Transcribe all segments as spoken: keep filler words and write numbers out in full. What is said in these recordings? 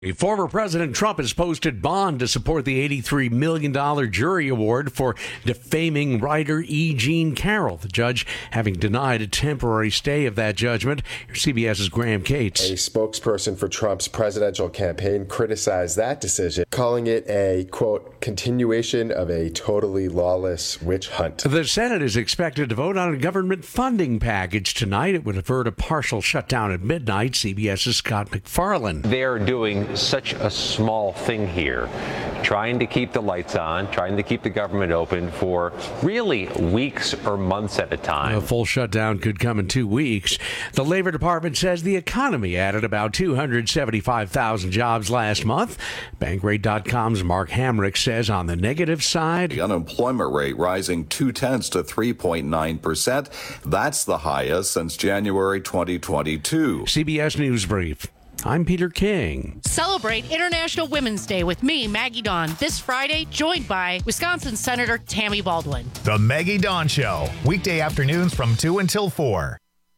Former President Trump has posted bond to support the eighty-three million dollars jury award for defaming writer E. Jean Carroll, the judge having denied a temporary stay of that judgment. CBS's Graham Cates. A spokesperson for Trump's presidential campaign criticized that decision, calling it a, quote, continuation of a totally lawless witch hunt. The Senate is expected to vote on a government funding package tonight. It would avert a partial shutdown at midnight. CBS's Scott McFarland. They're doing such a small thing here, trying to keep the lights on, trying to keep the government open for really weeks or months at a time. A full shutdown could come in two weeks. The Labor Department says the economy added about two hundred seventy-five thousand jobs last month. Bankrate dot com's Mark Hamrick says on the negative side, the unemployment rate rising two-tenths to three point nine percent. That's the highest since January twenty twenty-two. C B S News Brief. I'm Peter King. Celebrate International Women's Day with me, Maggie Dawn, this Friday, joined by Wisconsin Senator Tammy Baldwin. The Maggie Dawn Show, weekday afternoons from two until four.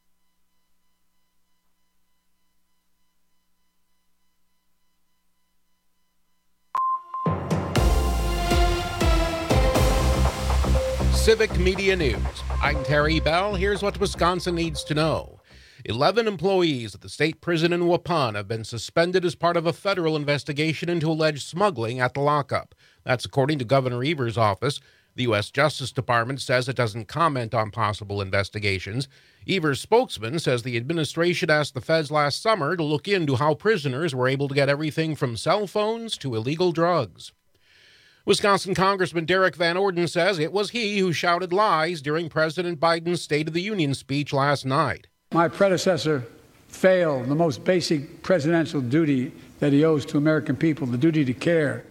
Civic Media News. I'm Terry Bell. Here's what Wisconsin needs to know. Eleven employees at the state prison in Waupun have been suspended as part of a federal investigation into alleged smuggling at the lockup. That's according to Governor Evers' office. The U S Justice Department says it doesn't comment on possible investigations. Evers' spokesman says the administration asked the feds last summer to look into how prisoners were able to get everything from cell phones to illegal drugs. Wisconsin Congressman Derek Van Orden says it was he who shouted lies during President Biden's State of the Union speech last night. My predecessor failed the most basic presidential duty that he owes to American people, the duty to care.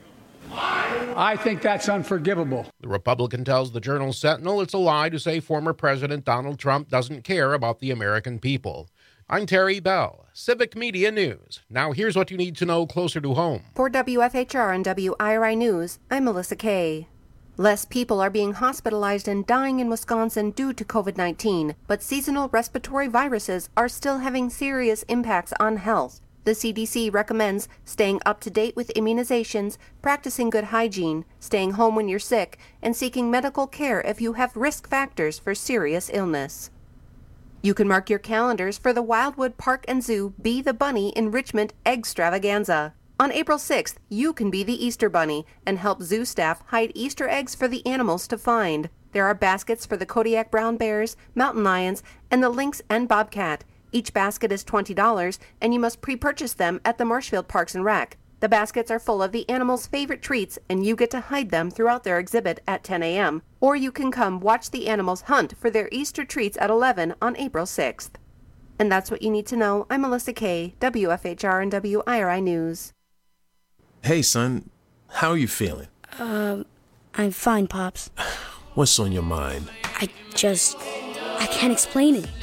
I think that's unforgivable. The Republican tells the Journal Sentinel it's a lie to say former President Donald Trump doesn't care about the American people. I'm Terry Bell, Civic Media News. Now here's what you need to know closer to home. For W F H R and W I R I News, I'm Melissa Kay. Less people are being hospitalized and dying in Wisconsin due to covid nineteen, but seasonal respiratory viruses are still having serious impacts on health. The C D C recommends staying up to date with immunizations, practicing good hygiene, staying home when you're sick, and seeking medical care if you have risk factors for serious illness. You can mark your calendars for the Wildwood Park and Zoo Be the Bunny Enrichment Eggstravaganza. On April sixth, you can be the Easter Bunny and help zoo staff hide Easter eggs for the animals to find. There are baskets for the Kodiak brown bears, mountain lions, and the lynx and bobcat. Each basket is twenty dollars, and you must pre-purchase them at the Marshfield Parks and Rec. The baskets are full of the animals' favorite treats, and you get to hide them throughout their exhibit at ten a.m. Or you can come watch the animals hunt for their Easter treats at eleven on April sixth. And that's what you need to know. I'm Melissa Kay, W F H R and W I R I News. Hey, son. How are you feeling? Um, I'm fine, Pops. What's on your mind? I just... I can't explain it.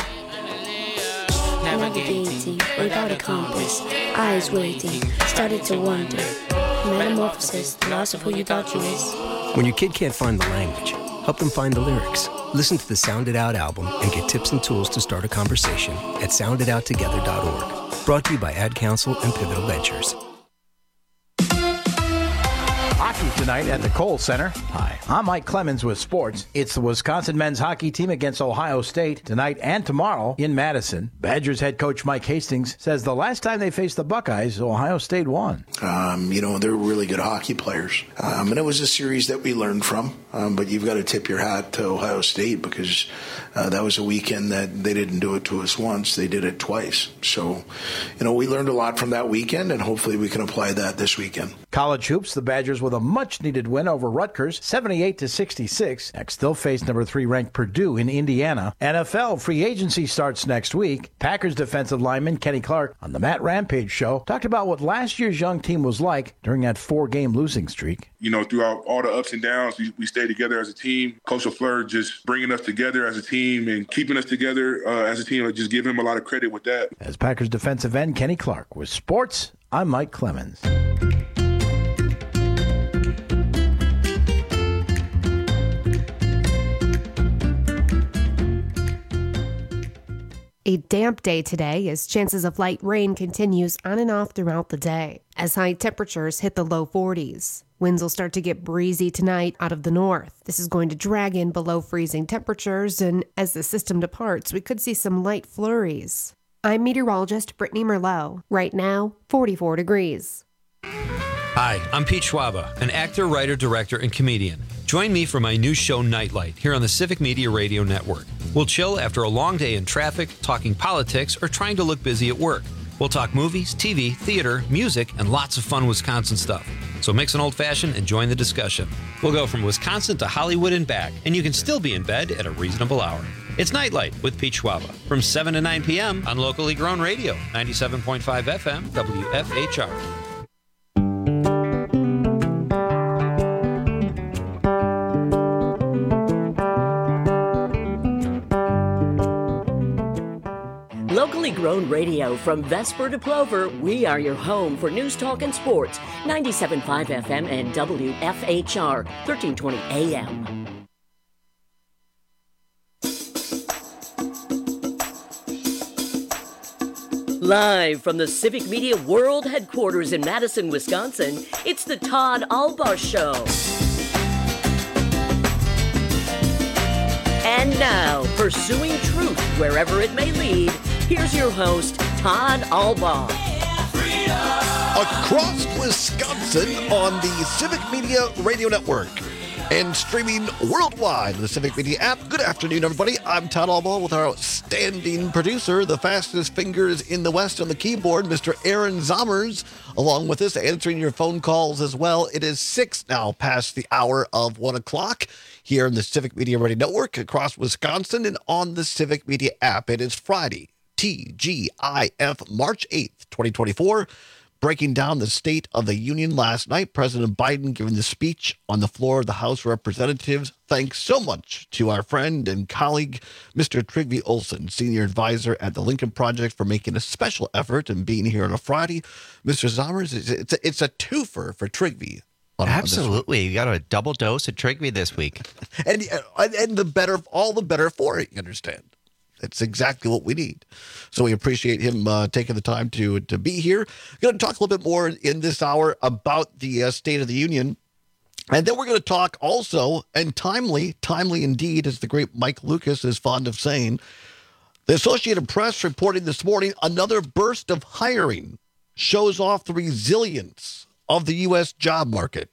Navigating without a compass, eyes waiting, started to wonder. Metamorphosis, the loss of who you thought you was. When your kid can't find the language, help them find the lyrics. Listen to the Sound It Out album and get tips and tools to start a conversation at sound it out together dot org. Brought to you by Ad Council and Pivotal Ventures. Hockey tonight at the Kohl Center. Hi, I'm Mike Clemens with sports. It's the Wisconsin men's hockey team against Ohio State tonight and tomorrow in Madison. Badgers head coach Mike Hastings says the last time they faced the Buckeyes, Ohio State won. Um, you know, they're really good hockey players. Um, and it was a series that we learned from. Um, but you've got to tip your hat to Ohio State because uh, that was a weekend that they didn't do it to us once. They did it twice. So, you know, we learned a lot from that weekend, and hopefully we can apply that this weekend. College hoops, the Badgers with a much-needed win over Rutgers, seventy-eight to sixty-six. Next, they'll face number three ranked Purdue in Indiana. N F L free agency starts next week. Packers defensive lineman Kenny Clark on the Matt Rampage Show talked about what last year's young team was like during that four-game losing streak. You know, throughout all the ups and downs, we, we stayed together as a team. Coach LaFleur just bringing us together as a team and keeping us together uh, as a team. I just give him a lot of credit with that. As Packers defensive end Kenny Clark with sports, I'm Mike Clemens. A damp day today as chances of light rain continues on and off throughout the day. as high temperatures hit the low forties. Winds will start to get breezy tonight out of the north. This is going to drag in below freezing temperatures, and as the system departs, we could see some light flurries. I'm meteorologist Brittany Merlot. Right now, forty-four degrees. Hi, I'm Pete Schwaba, an actor, writer, director, and comedian. Join me for my new show, Nightlight, here on the Civic Media Radio Network. We'll chill after a long day in traffic, talking politics, or trying to look busy at work. We'll talk movies, T V, theater, music, and lots of fun Wisconsin stuff. So mix an old-fashioned and join the discussion. We'll go from Wisconsin to Hollywood and back, and you can still be in bed at a reasonable hour. It's Nightlight with Pete Schwaba from seven to nine p.m. on locally grown radio, ninety-seven point five F M, W F H R. Locally grown radio from Vesper to Plover, we are your home for news, talk, and sports. ninety-seven point five F M and W F H R, thirteen twenty A M. Live from the Civic Media World Headquarters in Madison, Wisconsin, it's the Todd Albaugh Show. And now, pursuing truth wherever it may lead, here's your host, Todd Albaugh. Across Wisconsin on the Civic Media Radio Network and streaming worldwide on the Civic Media app. Good afternoon, everybody. I'm Todd Albaugh with our outstanding producer, the fastest fingers in the West on the keyboard, Mister Aaron Zommers, along with us, answering your phone calls as well. It is six now past the hour of one o'clock here in the Civic Media Radio Network across Wisconsin and on the Civic Media app. It is Friday, T G I F, March eighth, twenty twenty-four. Breaking down the State of the Union last night, President Biden giving the speech on the floor of the House of Representatives. Thanks so much to our friend and colleague, Mister Trygve Olsen, senior advisor at the Lincoln Project, for making a special effort and being here on a Friday. Mister Zommers, it's a, it's a twofer for Trygve. On, Absolutely. On you got a double dose of Trygve this week. and, and the better, all the better for it, you understand. It's exactly what we need. So we appreciate him uh, taking the time to to be here. Going to talk a little bit more in this hour about the uh, State of the Union. And then we're going to talk also, and timely, timely indeed, as the great Mike Lucas is fond of saying, the Associated Press reporting this morning, another burst of hiring shows off the resilience of the U S job market.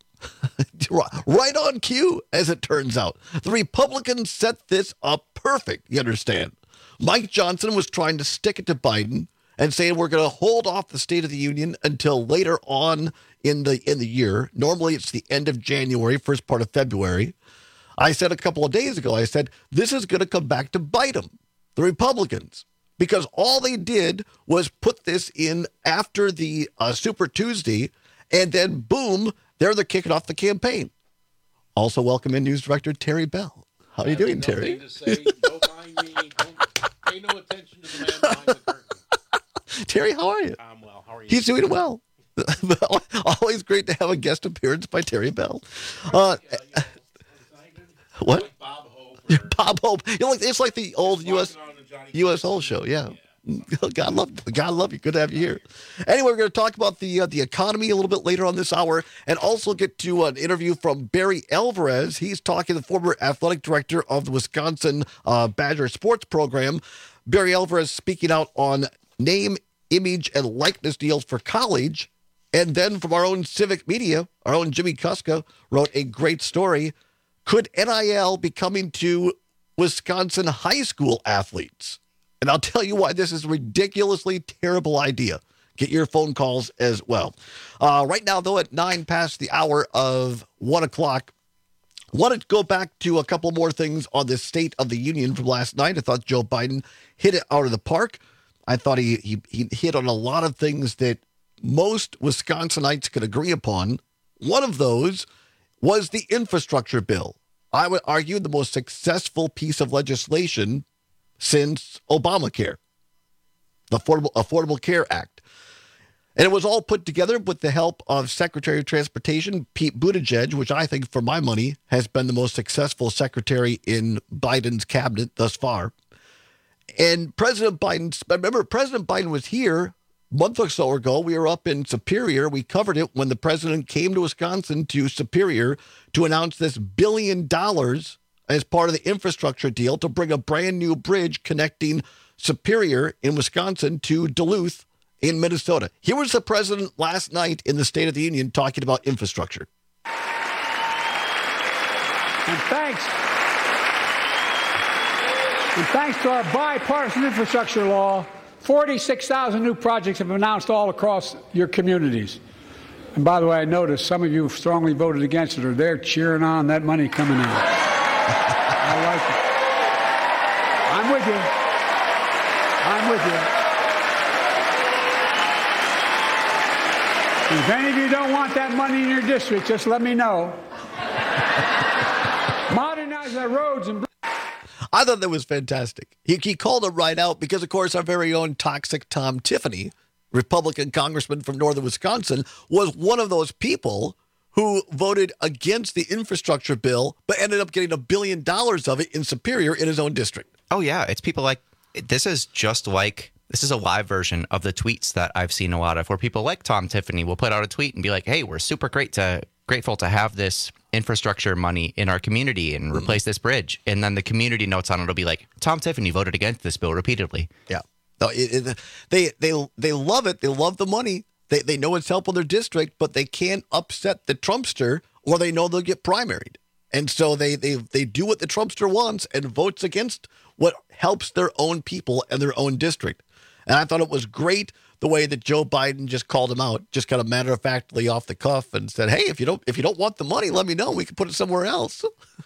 Right on cue, as it turns out. The Republicans set this up perfect, you understand. Mike Johnson was trying to stick it to Biden and saying we're going to hold off the State of the Union until later on in the in the year. Normally it's the end of January, first part of February. I said a couple of days ago, I said, this is going to come back to bite them, the Republicans, because all they did was put this in after the uh, Super Tuesday, and then boom, there they're kicking off the campaign. Also, welcome in News Director Terry Bell. How are you doing, Terry? To say. Don't mind me. Don't pay no attention to the man behind the curtain. Terry, how are you? I'm well. How are you? He's doing well. Always great to have a guest appearance by Terry Bell. Uh, what? Bob Hope. Bob Hope. You know, like, it's like the old U S U S O show. Yeah. God love you. God love you. Good to have you here. Anyway, we're going to talk about the uh, the economy a little bit later on this hour, and also get to an interview from Barry Alvarez. He's talking to the former athletic director of the Wisconsin uh, Badger sports program. Barry Alvarez speaking out on name, image, and likeness deals for college. And then from our own Civic Media, our own Jimmy Kuska wrote a great story. Could N I L be coming to Wisconsin high school athletes? And I'll tell you why this is a ridiculously terrible idea. Get your phone calls as well. Uh, right now, though, at nine past the hour of one o'clock, wanted to go back to a couple more things on the State of the Union from last night. I thought Joe Biden hit it out of the park. I thought he, he, he hit on a lot of things that most Wisconsinites could agree upon. One of those was the infrastructure bill. I would argue the most successful piece of legislation since Obamacare, the Affordable, Affordable Care Act. And it was all put together with the help of Secretary of Transportation, Pete Buttigieg, which I think, for my money, has been the most successful secretary in Biden's cabinet thus far. And President Biden, remember, President Biden was here month or so ago, we were up in Superior. We covered it when the president came to Wisconsin to Superior to announce this billion dollars as part of the infrastructure deal to bring a brand new bridge connecting Superior in Wisconsin to Duluth in Minnesota. Here was the president last night in the State of the Union talking about infrastructure. And thanks. And thanks to our bipartisan infrastructure law, forty-six thousand new projects have been announced all across your communities. And by the way, I noticed some of you strongly voted against it, or they're cheering on that money coming in. I like it. I'm with you. I'm with you. If any of you don't want that money in your district, just let me know. Modernize our roads and bridges. I thought that was fantastic. He, he called him right out because, of course, our very own toxic Tom Tiffany, Republican congressman from northern Wisconsin, was one of those people who voted against the infrastructure bill but ended up getting a billion dollars of it in Superior in his own district. Oh, yeah. It's people like this is just like this is a live version of the tweets that I've seen a lot of where people like Tom Tiffany will put out a tweet and be like, hey, we're super great to grateful to have this infrastructure money in our community and replace this bridge. And then the community notes on it will be like, Tom Tiffany voted against this bill repeatedly. Yeah. No, it, it, they they they love it. They love the money. They they know it's helping their district, but they can't upset the Trumpster or they know they'll get primaried. And so they they they do what the Trumpster wants and votes against what helps their own people and their own district. And I thought it was great the way that Joe Biden just called him out, just kind of matter-of-factly off the cuff and said, hey, if you don't if you don't want the money, let me know. We can put it somewhere else.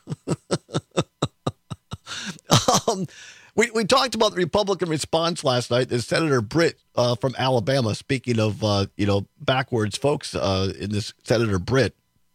um, we, we talked about the Republican response last night. There's Senator Britt uh, from Alabama, speaking of, uh, you know, backwards folks uh, in this, Senator Britt,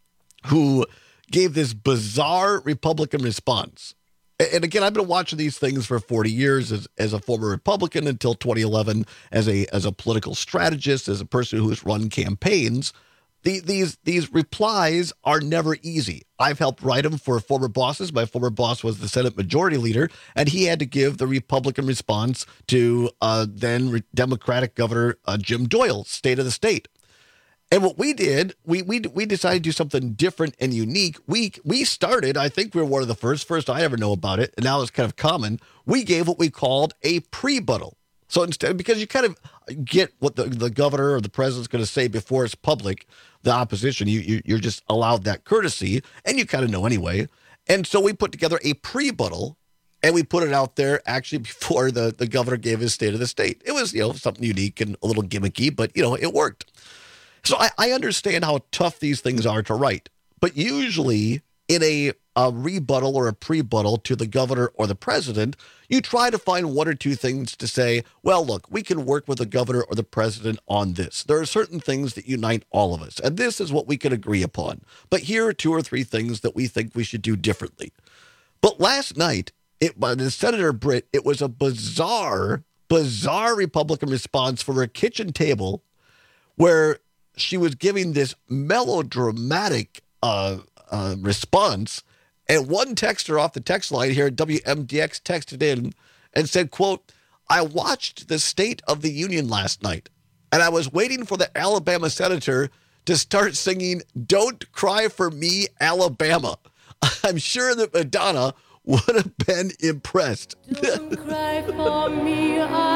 who gave this bizarre Republican response. And again, I've been watching these things for forty years as, as a former Republican until twenty eleven as a as a political strategist, as a person who's run campaigns. The, these these replies are never easy. I've helped write them for former bosses. My former boss was the Senate Majority Leader, and he had to give the Republican response to uh, then Democratic Governor uh, Jim Doyle's State of the State. And what we did, we we we decided to do something different and unique. We we started, I think we were one of the first, first I ever know about it, and now it's kind of common. We gave what we called a pre-buttal. So instead, because you kind of get what the, the governor or the president's going to say before it's public, the opposition, you, you, you're just allowed that courtesy, and you kind of know anyway. And so we put together a pre-buttal, and we put it out there actually before the, the governor gave his State of the State. It was, you know, something unique and a little gimmicky, but, you know, it worked. So I, I understand how tough these things are to write, but usually in a, a rebuttal or a pre-buttal to the governor or the president, you try to find one or two things to say, well, look, we can work with the governor or the president on this. There are certain things that unite all of us, and this is what we can agree upon. But here are two or three things that we think we should do differently. But last night, it, by Senator Britt, it was a bizarre, bizarre Republican response from her kitchen table where she was giving this melodramatic uh, uh, response, and one texter off the text line here at W M D X texted in and said, quote, I watched the State of the Union last night, and I was waiting for the Alabama senator to start singing Don't Cry for Me, Alabama. I'm sure that Madonna would have been impressed. Don't cry for me,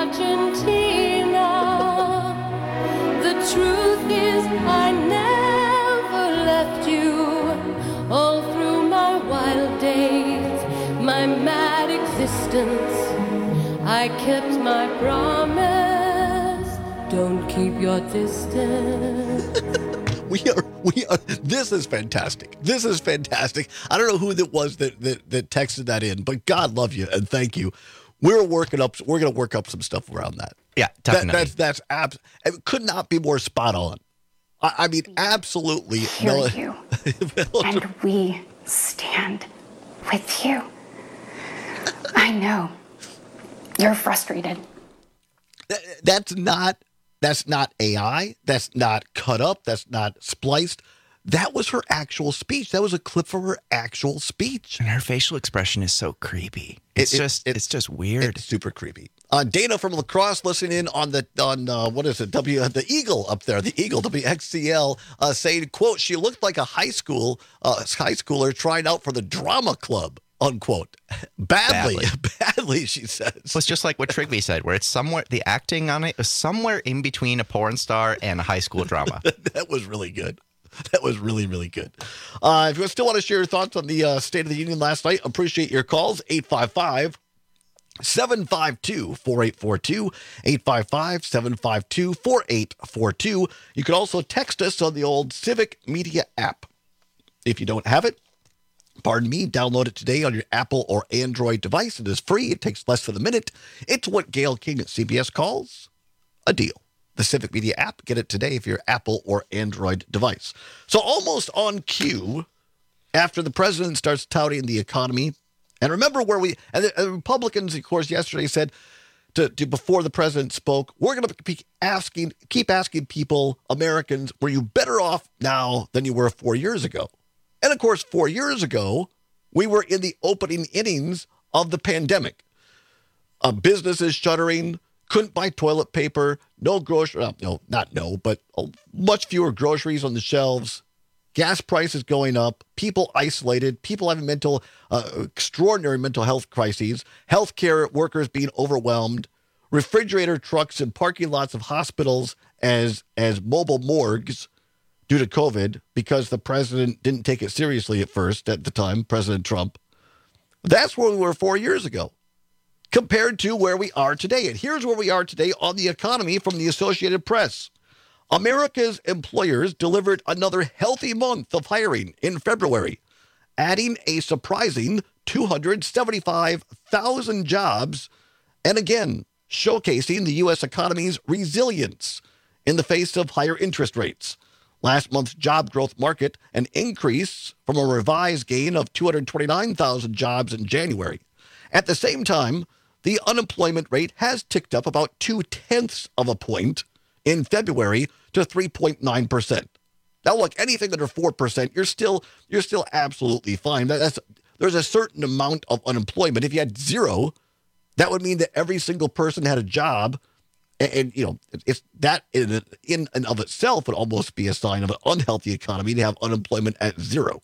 Argentina. The truth is I never left you. All through my wild days, my mad existence, I kept my promise. Don't keep your distance. We are, we are, this is fantastic. This is fantastic. I don't know who that was that, that, that texted that in, but God love you and thank you. We're working up, we're going to work up some stuff around that. Yeah, definitely. That, that's, that's, abs- it could not be more spot on. I, I mean, absolutely. Hear no, you, and we stand with you. I know you're frustrated. That's not, that's not A I. That's not cut up. That's not spliced. That was her actual speech. That was a clip from her actual speech. And her facial expression is so creepy. It's it, it, just, it, it's just weird. It's super creepy. Uh, Dana from La Crosse listening in on the on uh, what is it? W the Eagle up there, the Eagle W X C L, uh, saying, "quote She looked like a high school uh, high schooler trying out for the drama club." Unquote. Badly, badly, badly, she says. Well, it's just like what Trigby said, where it's somewhere the acting on it is somewhere in between a porn star and a high school drama. That was really good. That was really, really good. Uh, if you still want to share your thoughts on the uh, State of the Union last night, appreciate your calls. eight five five, seven five two, four eight four two, eight five five, seven five two, four eight four two. You can also text us on the old Civic Media app. If you don't have it, pardon me, download it today on your Apple or Android device. It is free. It takes less than a minute. It's what Gail King at C B S calls a deal. The Civic Media app. Get it today if you're Apple or Android device. So almost on cue, after the president starts touting the economy, and remember where we, and the, and the Republicans, of course, yesterday said, to, to before the president spoke, we're going to be asking, keep asking people, Americans, were you better off now than you were four years ago? And of course, four years ago, we were in the opening innings of the pandemic. Uh, businesses shuttering, couldn't buy toilet paper, no grocery, uh, no, not no, but uh, much fewer groceries on the shelves, gas prices going up, people isolated, people having mental, uh, extraordinary mental health crises, healthcare workers being overwhelmed, refrigerator trucks in parking lots of hospitals as as mobile morgues due to COVID because the president didn't take it seriously at first at the time, President Trump. That's where we were four years ago, compared to where we are today. And here's where we are today on the economy from the Associated Press. America's employers delivered another healthy month of hiring in February, adding a surprising two hundred seventy-five thousand jobs, and again, showcasing the U S economy's resilience in the face of higher interest rates. Last month's job growth market an increase from a revised gain of two hundred twenty-nine thousand jobs in January. At the same time, the unemployment rate has ticked up about two-tenths of a point in February to three point nine percent. Now, look, anything under four percent, you're still you're still absolutely fine. That's, there's a certain amount of unemployment. If you had zero, that would mean that every single person had a job. And, and you know, it's that in, in and of itself would almost be a sign of an unhealthy economy to have unemployment at zero.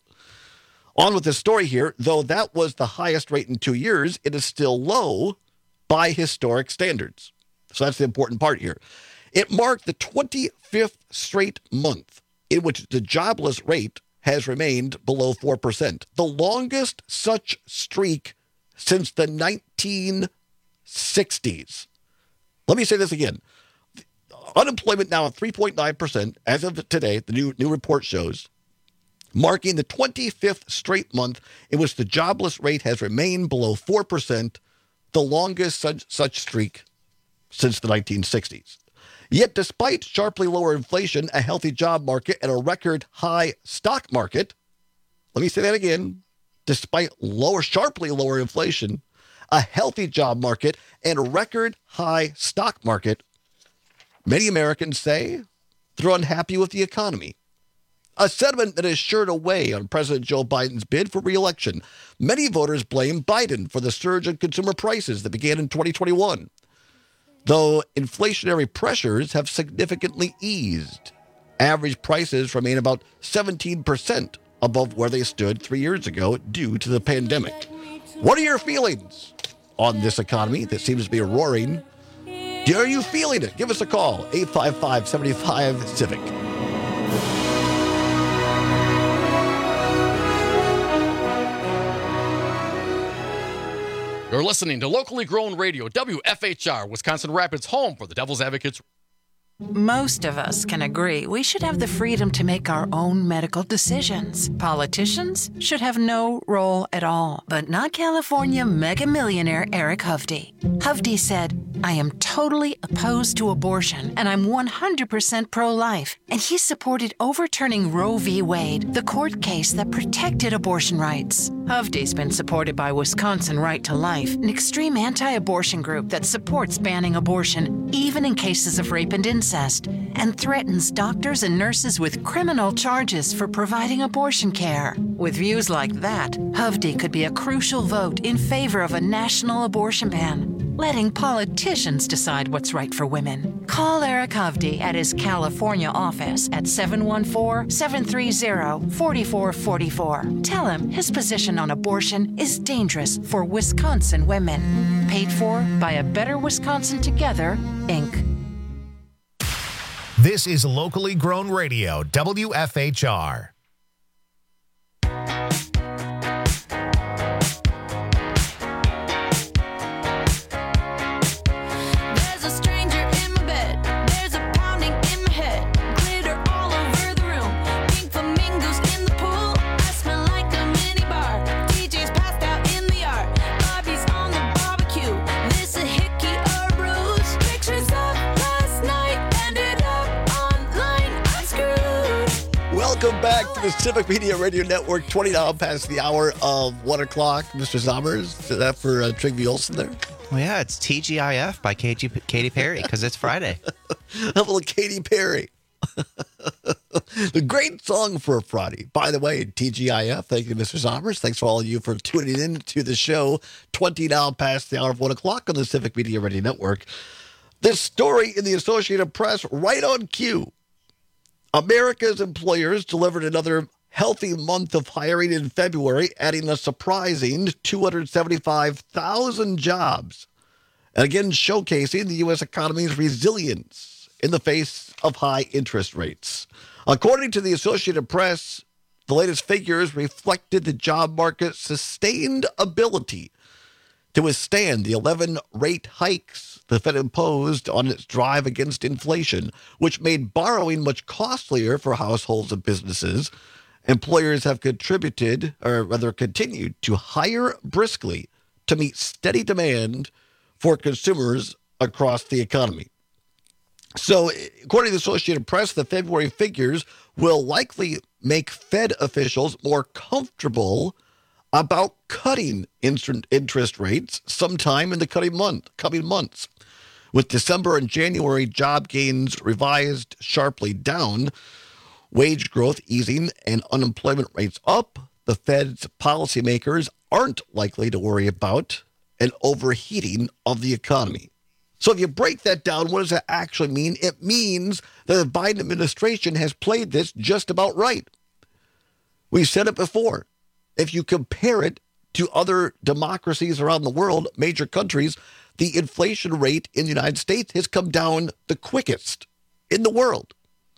On with the story here, though that was the highest rate in two years, it is still low by historic standards. So that's the important part here. It marked the twenty-fifth straight month in which the jobless rate has remained below four percent, the longest such streak since the nineteen sixties. Let me say this again. Unemployment now at three point nine percent as of today, the new, new report shows, marking the twenty-fifth straight month in which the jobless rate has remained below four percent, the longest such, such streak since the nineteen sixties. Yet despite sharply lower inflation, a healthy job market, and a record high stock market, let me say that again, despite lower, sharply lower inflation, a healthy job market, and a record high stock market, many Americans say they're unhappy with the economy. A sentiment that is sure to weigh on President Joe Biden's bid for re-election. Many voters blame Biden for the surge in consumer prices that began in twenty twenty-one, though inflationary pressures have significantly eased. Average prices remain about seventeen percent above where they stood three years ago due to the pandemic. What are your feelings on this economy that seems to be roaring? Are you feeling it? Give us a call, eight five five, seven five, CIVIC. You're listening to locally grown radio, W F H R, Wisconsin Rapids, home for the Devil's Advocates. Most of us can agree we should have the freedom to make our own medical decisions. Politicians should have no role at all, but not California mega millionaire Eric Hovde. Hovde said, "I am totally opposed to abortion, and I'm one hundred percent pro-life." And he supported overturning Roe v. Wade, the court case that protected abortion rights. Hovde's been supported by Wisconsin Right to Life, an extreme anti-abortion group that supports banning abortion, even in cases of rape and incest, and threatens doctors and nurses with criminal charges for providing abortion care. With views like that, Hovde could be a crucial vote in favor of a national abortion ban. letting politicians decide what's right for women. Call Eric Hovde at his California office at seven one four, seven three zero, four four four four. Tell him his position on abortion is dangerous for Wisconsin women. Paid for by A Better Wisconsin Together, Incorporated. This is locally grown radio, W F H R. Welcome back to the Civic Media Radio Network, twenty now past the hour of one o'clock. Mister Zommers, is that for uh, Trigby Olson there? Well, yeah, it's T G I F by Katy, Katy Perry because it's Friday. A little Katy Perry. The great song for a Friday. By the way, T G I F, thank you, Mister Zommers. Thanks for all of you for tuning in to the show, twenty now past the hour of one o'clock on the Civic Media Radio Network. This story in the Associated Press, right on cue. America's employers delivered another healthy month of hiring in February, adding a surprising two hundred seventy-five thousand jobs, and again showcasing the U S economy's resilience in the face of high interest rates. According to the Associated Press, the latest figures reflected the job market's sustained ability to withstand the eleven rate hikes the Fed imposed on its drive against inflation, which made borrowing much costlier for households and businesses. Employers have contributed, or rather continued, to hire briskly to meet steady demand for consumers across the economy. So, according to the Associated Press, the February figures will likely make Fed officials more comfortable about cutting interest rates sometime in the coming month, coming months. With December and January job gains revised sharply down, wage growth easing, and unemployment rates up, the Fed's policymakers aren't likely to worry about an overheating of the economy. So if you break that down, what does that actually mean? It means that the Biden administration has played this just about right. We've said it before. If you compare it to other democracies around the world, major countries, the inflation rate in the United States has come down the quickest in the world.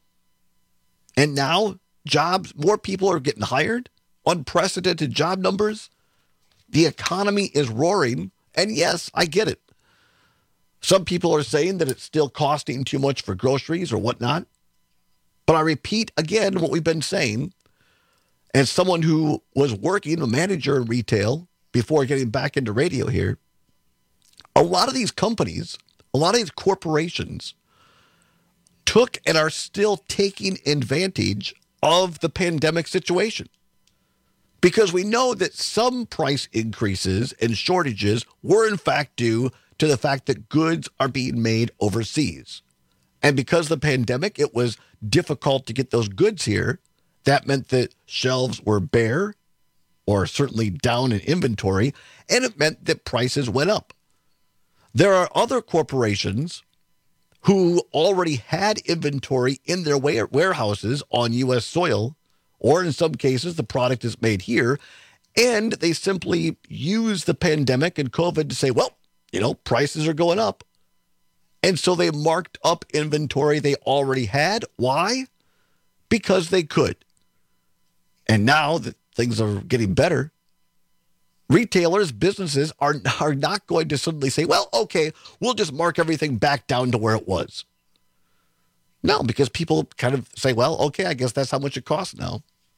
And now jobs, more people are getting hired, unprecedented job numbers. The economy is roaring. And yes, I get it. Some people are saying that it's still costing too much for groceries or whatnot. But I repeat again what we've been saying. As someone who was working, a manager in retail before getting back into radio here, a lot of these companies, a lot of these corporations took and are still taking advantage of the pandemic situation. Because we know that some price increases and shortages were in fact due to the fact that goods are being made overseas. And because of the pandemic, it was difficult to get those goods here. That meant that shelves were bare or certainly down in inventory, and it meant that prices went up. There are other corporations who already had inventory in their warehouses on U S soil, or in some cases, the product is made here, and they simply use the pandemic and COVID to say, well, you know, prices are going up. And so they marked up inventory they already had. Why? Because they could. And now that things are getting better, retailers, businesses are, are not going to suddenly say, well, okay, we'll just mark everything back down to where it was. No, because people kind of say, well, okay, I guess that's how much it costs now.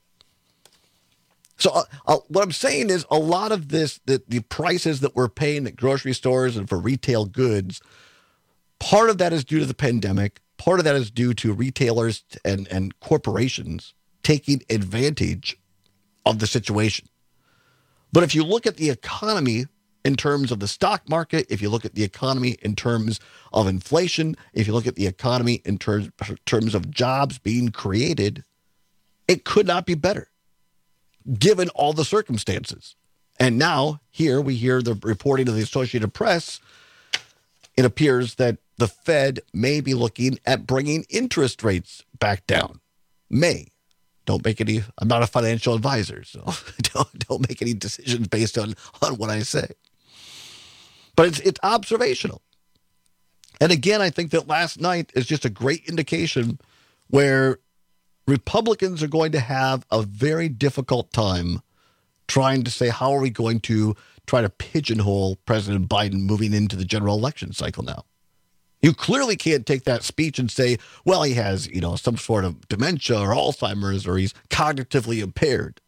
So uh, uh, what I'm saying is a lot of this, the, the prices that we're paying at grocery stores and for retail goods, part of that is due to the pandemic. Part of that is due to retailers and, and corporations taking advantage of the situation. But if you look at the economy in terms of the stock market, if you look at the economy in terms of inflation, if you look at the economy in terms, terms of jobs being created, it could not be better, given all the circumstances. And now, here we hear the reporting of the Associated Press it appears that the Fed may be looking at bringing interest rates back down. May. Don't make any, I'm not a financial advisor, so don't, don't make any decisions based on, on what I say. But it's, it's observational. And again, I think that last night is just a great indication where Republicans are going to have a very difficult time trying to say, how are we going to try to pigeonhole President Biden moving into the general election cycle now? You clearly can't take that speech and say, well, he has, you know, some sort of dementia or Alzheimer's or he's cognitively impaired.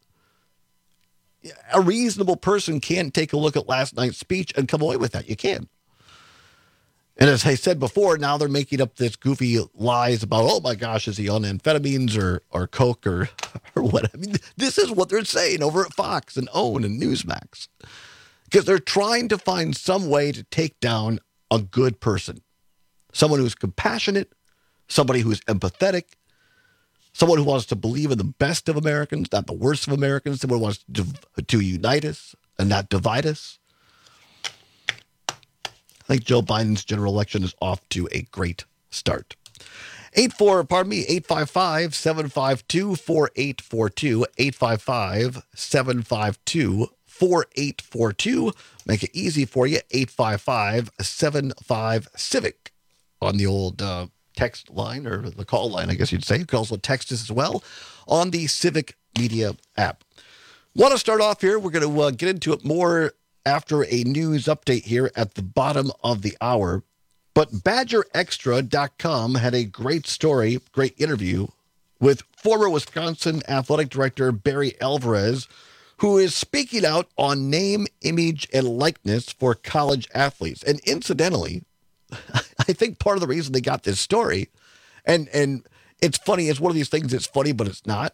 A reasonable person can take a look at last night's speech and come away with that. You can. And as I said before, now they're making up this goofy lies about, oh my gosh, is he on amphetamines or, or coke or, or what? I mean, this is what they're saying over at Fox and OWN and Newsmax. Because they're trying to find some way to take down a good person. Someone who's compassionate, somebody who's empathetic, someone who wants to believe in the best of Americans, not the worst of Americans, someone who wants to, to unite us and not divide us. I think Joe Biden's general election is off to a great start. eight four, pardon me, eight five five, seven five two, four eight four two, eight five five, seven five two, four eight four two. Make it easy for you, eight five five, seven five, CIVIC on the old uh, text line, or the call line, I guess you'd say. You can also text us as well on the Civic Media app. Want to start off here. We're going to uh, get into it more after a news update here at the bottom of the hour. But Badger Extra dot com had a great story, great interview with former Wisconsin Athletic Director Barry Alvarez, who is speaking out on name, image, and likeness for college athletes. And incidentally, I think part of the reason they got this story, and, and it's funny, it's one of these things that's funny, but it's not.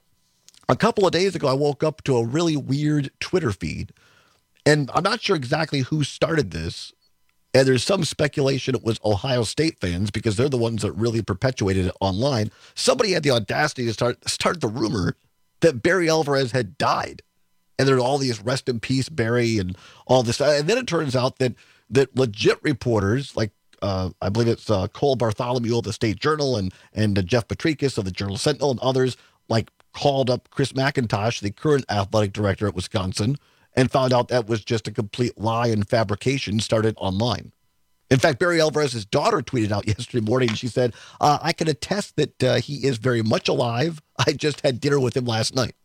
A couple of days ago, I woke up to a really weird Twitter feed. And I'm not sure exactly who started this. And there's some speculation it was Ohio State fans because they're the ones that really perpetuated it online. Somebody had the audacity to start start the rumor that Barry Alvarez had died. And there are all these rest in peace, Barry, and all this. And then it turns out that that legit reporters, like uh, I believe it's uh, Cole Bartholomew of the State Journal and, and uh, Jeff Petrikis of the Journal Sentinel and others, like called up Chris McIntosh, the current athletic director at Wisconsin, and found out that was just a complete lie and fabrication started online. In fact, Barry Alvarez's daughter tweeted out yesterday morning, and she said, uh, I can attest that uh, he is very much alive. I just had dinner with him last night.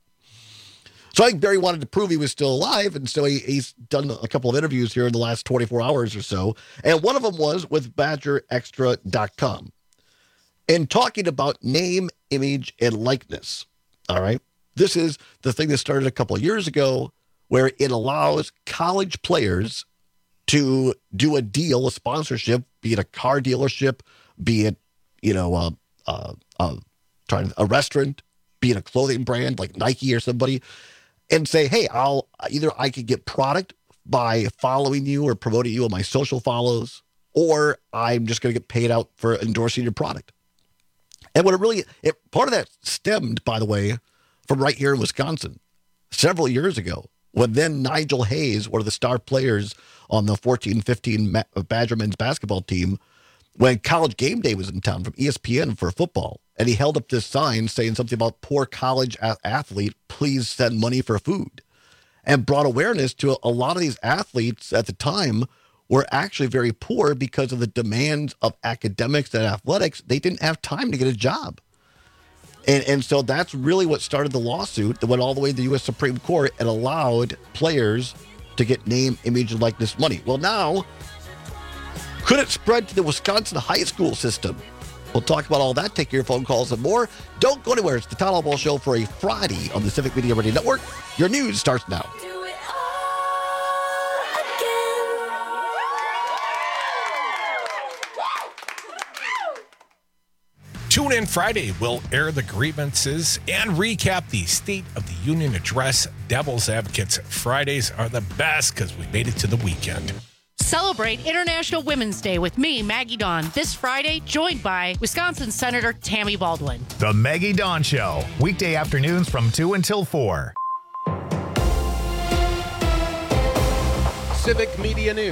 So I think Barry wanted to prove he was still alive, and so he, he's done a couple of interviews here in the last twenty-four hours or so, and one of them was with Badger Extra dot com. And talking about name, image, and likeness, all right? This is the thing that started a couple of years ago, where it allows college players to do a deal, a sponsorship, be it a car dealership, be it, you know, uh, uh, uh, trying a restaurant, be it a clothing brand like Nike or somebody, and say, hey, I'll either I could get product by following you or promoting you on my social follows, or I'm just going to get paid out for endorsing your product. And what it really, it, part of that stemmed, by the way, from right here in Wisconsin several years ago, when then Nigel Hayes, one of the star players on the fourteen fifteen Badger men's basketball team, when College Game Day was in town from E S P N for football, and he held up this sign saying something about poor college a- athlete, please send money for food, and brought awareness to a, a lot of these athletes at the time were actually very poor because of the demands of academics and athletics. They didn't have time to get a job. And and so that's really what started the lawsuit that went all the way to the U S Supreme Court and allowed players to get name, image, and likeness money. Well, now, could it spread to the Wisconsin high school system? We'll talk about all that, take your phone calls and more. Don't go anywhere. It's the Town Hall Ball Show for a Friday on the Civic Media Radio Network. Your news starts now. Tune in Friday. We'll air the grievances and recap the State of the Union address. Devil's Advocates Fridays are the best because we made it to the weekend. Celebrate International Women's Day with me, Maggie Dawn, this Friday, joined by Wisconsin Senator Tammy Baldwin. The Maggie Dawn Show, weekday afternoons from two until four. Civic Media News.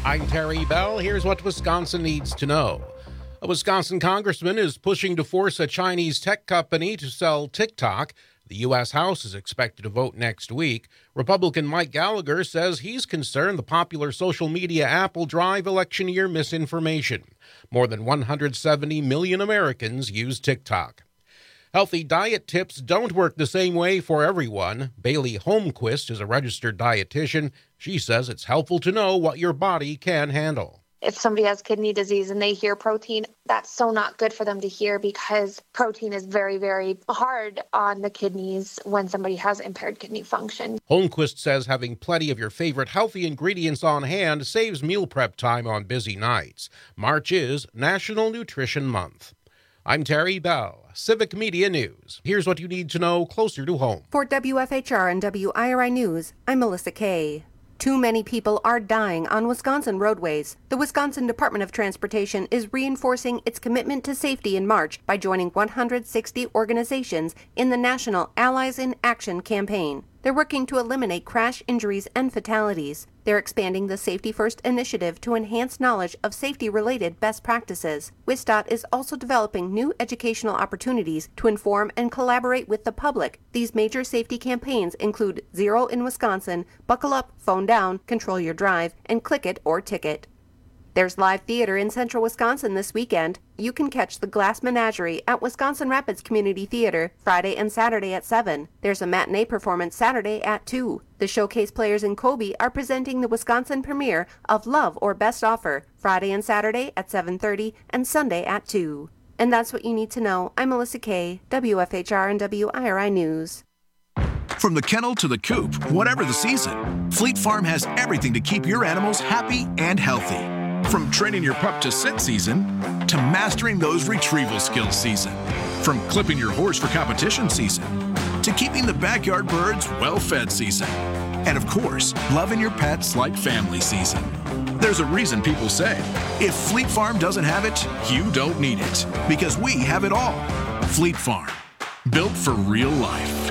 I'm Terry Bell. Here's what Wisconsin needs to know. A Wisconsin congressman is pushing to force a Chinese tech company to sell TikTok. The U S House is expected to vote next week. Republican Mike Gallagher says he's concerned the popular social media app will drive election year misinformation. More than one hundred seventy million Americans use TikTok. Healthy diet tips don't work the same way for everyone. Bailey Holmquist is a registered dietitian. She says it's helpful to know what your body can handle. If somebody has kidney disease and they hear protein, that's so not good for them to hear because protein is very, very hard on the kidneys when somebody has impaired kidney function. Holmquist says having plenty of your favorite healthy ingredients on hand saves meal prep time on busy nights. March is National Nutrition Month. I'm Terry Bell, Civic Media News. Here's what you need to know closer to home. For W F H R and W I R I News, I'm Melissa Kay. Too many people are dying on Wisconsin roadways. The Wisconsin Department of Transportation is reinforcing its commitment to safety in March by joining one hundred sixty organizations in the National Allies in Action campaign. They're working to eliminate crash injuries and fatalities. They're expanding the Safety First initiative to enhance knowledge of safety-related best practices. WisDOT is also developing new educational opportunities to inform and collaborate with the public. These major safety campaigns include Zero in Wisconsin, Buckle Up, Phone Down, Control Your Drive, and Click It or Ticket. There's live theater in central Wisconsin this weekend. You can catch the Glass Menagerie at Wisconsin Rapids Community Theater Friday and Saturday at seven. There's a matinee performance Saturday at two. The Showcase Players in Colby are presenting the Wisconsin premiere of Love or Best Offer Friday and Saturday at seven thirty and Sunday at two. And that's what you need to know. I'm Melissa Kay, W F H R and W I R I News. From the kennel to the coop, whatever the season, Fleet Farm has everything to keep your animals happy and healthy. From training your pup to sit season, to mastering those retrieval skills season. From clipping your horse for competition season, to keeping the backyard birds well-fed season. And of course, loving your pets like family season. There's a reason people say, if Fleet Farm doesn't have it, you don't need it. Because we have it all. Fleet Farm, built for real life.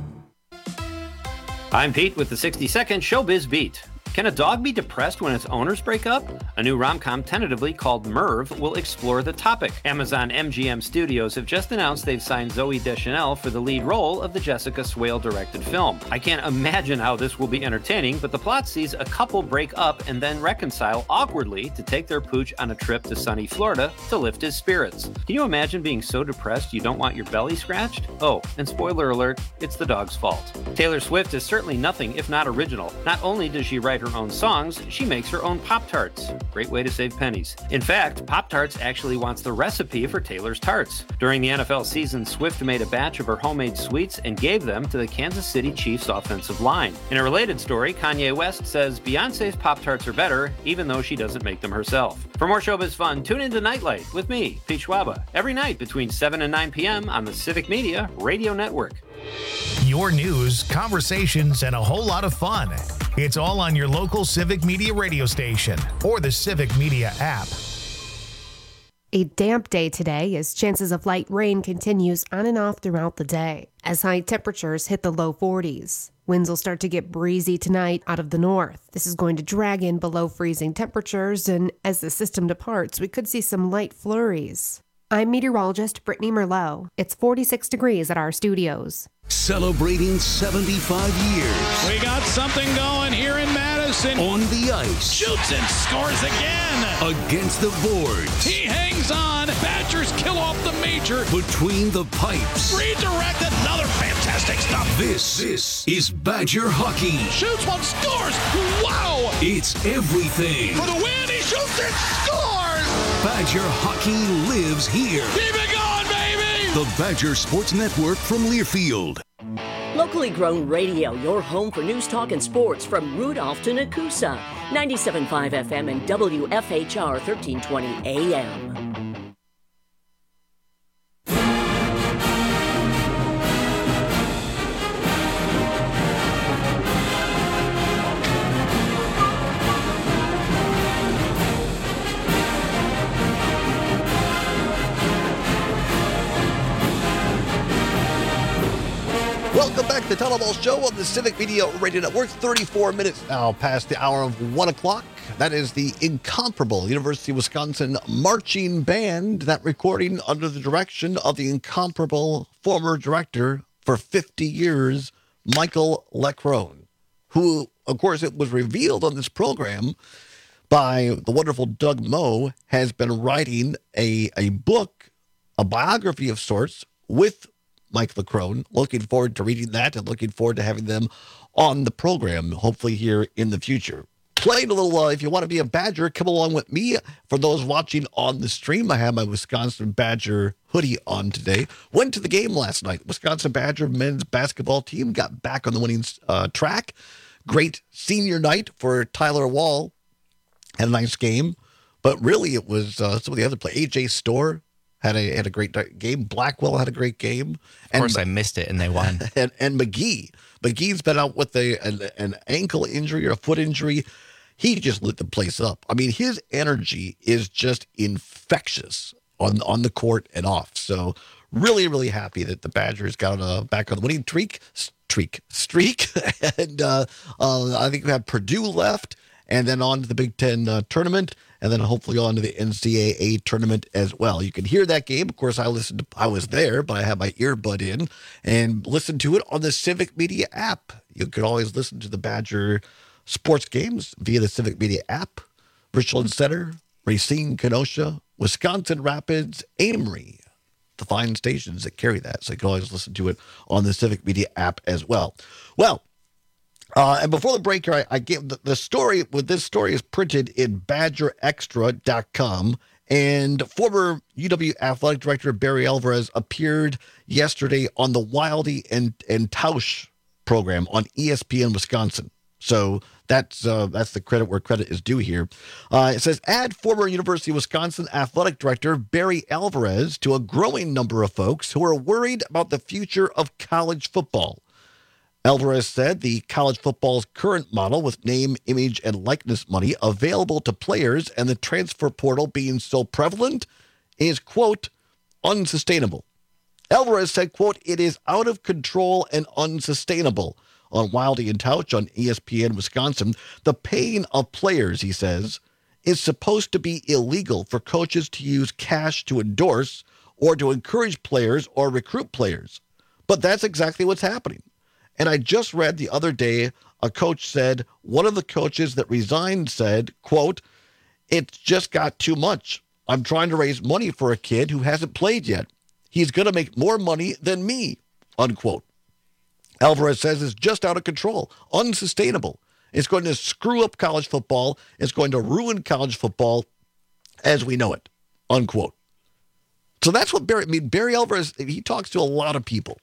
I'm Pete with the sixty second Showbiz Beat. Can a dog be depressed when its owners break up? A new rom-com tentatively called Merv will explore the topic. Amazon M G M Studios have just announced they've signed Zooey Deschanel for the lead role of the Jessica Swale-directed film. I can't imagine how this will be entertaining, but the plot sees a couple break up and then reconcile awkwardly to take their pooch on a trip to sunny Florida to lift his spirits. Can you imagine being so depressed you don't want your belly scratched? Oh, and spoiler alert, it's the dog's fault. Taylor Swift is certainly nothing if not original. Not only does she write her own songs, she makes her own Pop-Tarts. Great way to save pennies. In fact, Pop-Tarts actually wants the recipe for Taylor's tarts. During the N F L season, Swift made a batch of her homemade sweets and gave them to the Kansas City Chiefs offensive line. In a related story, Kanye West says Beyonce's Pop-Tarts are better, even though she doesn't make them herself. For more showbiz fun, tune into Nightlight with me, Pete Schwaba, every night between seven and nine p.m. on the Civic Media Radio Network. Your news, conversations, and a whole lot of fun. It's all on your local Civic Media radio station or the Civic Media app. A damp day today as chances of light rain continues on and off throughout the day as high temperatures hit the low forties. Winds will start to get breezy tonight out of the north. This is going to drag in below freezing temperatures, and as the system departs, we could see some light flurries. I'm meteorologist Brittany Merlot. It's forty-six degrees at our studios. Celebrating seventy-five years. We got something going here in Madison. On the ice. Shoots and scores again. Against the boards. He hangs on. Badgers kill off the major. Between the pipes. Redirect, another fantastic stop. This, this is Badger hockey. Shoots one, scores. Wow. It's everything. For the win, he shoots and scores. Badger hockey lives here. Keep it going, baby. The Badger Sports Network from Learfield. Locally grown radio, your home for news, talk, and sports from Rudolph to Nakusa. ninety-seven point five F M and W F H R thirteen twenty A M. Welcome back to the Tunnel Ball Show on the Civic Media Radio Network. thirty-four minutes now past the hour of one o'clock. That is the incomparable University of Wisconsin Marching Band. That recording under the direction of the incomparable former director for fifty years, Michael Leckrone, who, of course, it was revealed on this program by the wonderful Doug Moe, has been writing a, a book, a biography of sorts, with Mike Leckrone. Looking forward to reading that and looking forward to having them on the program, hopefully here in the future. Playing a little, uh, if you want to be a Badger, come along with me. For those watching on the stream, I have my Wisconsin Badger hoodie on today. Went to the game last night. Wisconsin Badger men's basketball team got back on the winning uh, track. Great senior night for Tyler Wall. Had a nice game. But really, it was uh, some of the other players. A J Storr had a had a great game. Blackwell had a great game. Of course, and, I missed it, and they won. And, and McGee. McGee's been out with a an, an ankle injury or a foot injury. He just lit the place up. I mean, his energy is just infectious on on the court and off. So really, really happy that the Badgers got uh, back on the winning streak. Streak. Streak. and uh, uh, I think we have Purdue left, and then on to the Big Ten uh, tournament, and then hopefully on to the N C double A tournament as well. You can hear that game. Of course, I listened to, I was there, but I had my earbud in and listened to it on the Civic Media app. You could always listen to the Badger sports games via the Civic Media app. Richland Center, Racine, Kenosha, Wisconsin Rapids, Amory, the fine stations that carry that. So you can always listen to it on the Civic Media app as well. Well, uh, and before the break here, I, I gave the, the story with this story is printed in badger extra dot com. And former U W athletic director Barry Alvarez appeared yesterday on the Wildy and, and Tausch program on E S P N Wisconsin. So that's uh, that's the credit where credit is due here. Uh, it says, add former University of Wisconsin athletic director Barry Alvarez to a growing number of folks who are worried about the future of college football. Alvarez said the college football's current model with name, image, and likeness money available to players and the transfer portal being so prevalent is, quote, unsustainable. Alvarez said, quote, it is out of control and unsustainable. On Wildy and Tausch on E S P N Wisconsin, the paying of players, he says, is supposed to be illegal for coaches to use cash to endorse or to encourage players or recruit players. But that's exactly what's happening. And I just read the other day, a coach said, one of the coaches that resigned said, quote, it's just got too much. I'm trying to raise money for a kid who hasn't played yet. He's going to make more money than me, unquote. Alvarez says it's just out of control, unsustainable. It's going to screw up college football. It's going to ruin college football as we know it, unquote. So that's what Barry, I mean, Barry Alvarez, he talks to a lot of people.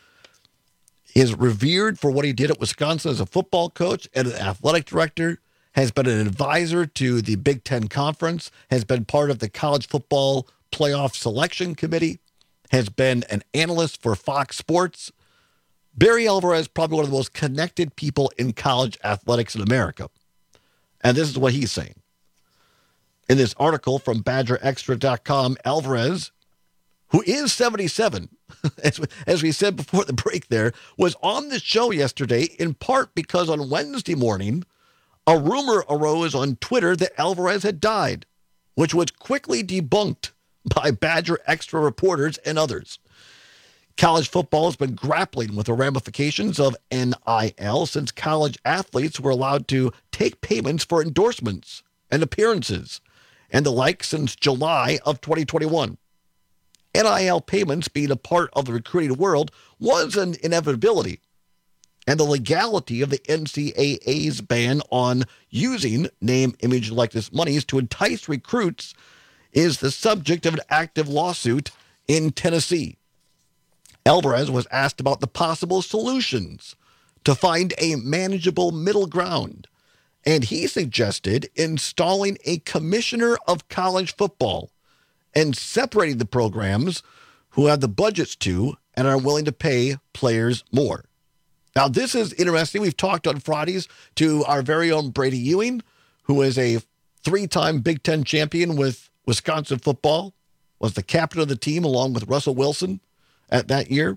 He is revered for what he did at Wisconsin as a football coach and an athletic director, has been an advisor to the Big Ten Conference, has been part of the college football playoff selection committee, has been an analyst for Fox Sports. Barry Alvarez, probably one of the most connected people in college athletics in America. And this is what he's saying. In this article from badger extra dot com, Alvarez, who is seventy-seven, as, we, as we said before the break there, was on the show yesterday in part because on Wednesday morning, a rumor arose on Twitter that Alvarez had died, which was quickly debunked by Badger Extra reporters and others. College football has been grappling with the ramifications of N I L since college athletes were allowed to take payments for endorsements and appearances and the like since July of twenty twenty-one. N I L payments being a part of the recruiting world was an inevitability, and the legality of the N C double A's ban on using name, image, and likeness monies to entice recruits is the subject of an active lawsuit in Tennessee. Alvarez was asked about the possible solutions to find a manageable middle ground, and he suggested installing a commissioner of college football and separating the programs who have the budgets to and are willing to pay players more. Now, this is interesting. We've talked on Fridays to our very own Brady Ewing, who is a three-time Big Ten champion with Wisconsin football, was the captain of the team along with Russell Wilson at that year,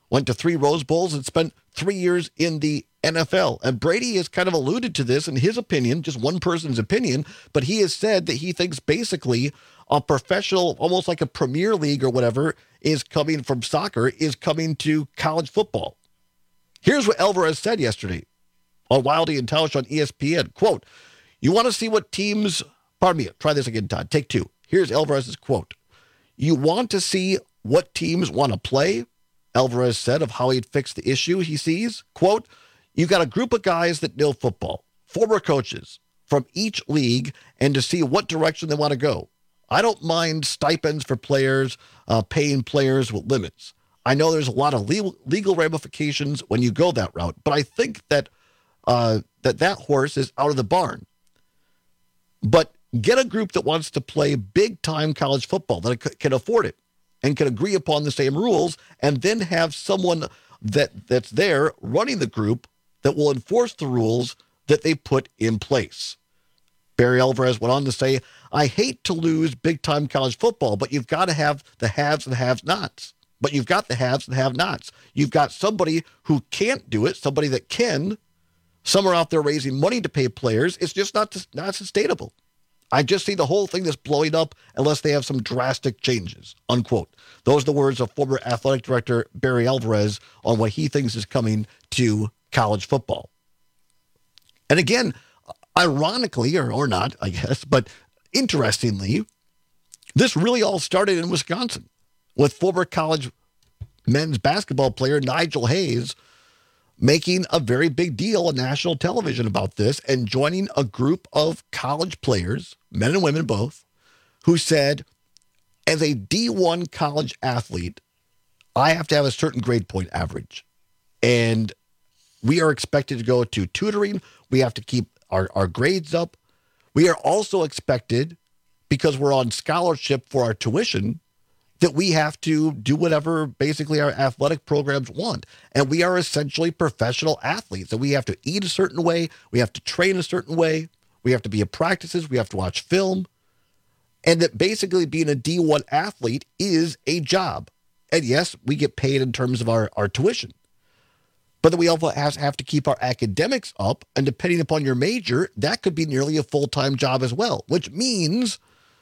went to three Rose Bowls, and spent three years in the N F L. And Brady has kind of alluded to this in his opinion, just one person's opinion, but he has said that he thinks basically a professional, almost like a Premier League or whatever, is coming from soccer, is coming to college football. Here's what Alvarez said yesterday on Wildy and Tausch on E S P N. Quote, you want to see what teams, pardon me, try this again, Todd, take two. Here's Alvarez's quote. You want to see what teams want to play? Alvarez said of how he'd fix the issue he sees. Quote, you got a group of guys that know football, former coaches from each league, and to see what direction they want to go. I don't mind stipends for players, uh, paying players with limits. I know there's a lot of legal, legal ramifications when you go that route, but I think that uh, that that horse is out of the barn. But get a group that wants to play big-time college football, that c- can afford it and can agree upon the same rules, and then have someone that that's there running the group that will enforce the rules that they put in place. Barry Alvarez went on to say, I hate to lose big-time college football, but you've got to have the haves and have-nots. But you've got the haves and have-nots. You've got somebody who can't do it, somebody that can. Some are out there raising money to pay players. It's just not, not sustainable. I just see the whole thing that's blowing up unless they have some drastic changes, unquote. Those are the words of former athletic director Barry Alvarez on what he thinks is coming to college football. And again, ironically, or, or not, I guess, but interestingly, this really all started in Wisconsin with former college men's basketball player Nigel Hayes making a very big deal on national television about this and joining a group of college players, men and women both, who said, as a D one college athlete, I have to have a certain grade point average. And we are expected to go to tutoring. We have to keep our, our grades up. We are also expected, because we're on scholarship for our tuition, that we have to do whatever basically our athletic programs want. And we are essentially professional athletes. And we have to eat a certain way. We have to train a certain way. We have to be at practices. We have to watch film. And that basically being a D one athlete is a job. And yes, we get paid in terms of our, our tuition. But then we also have to keep our academics up. And depending upon your major, that could be nearly a full-time job as well, which means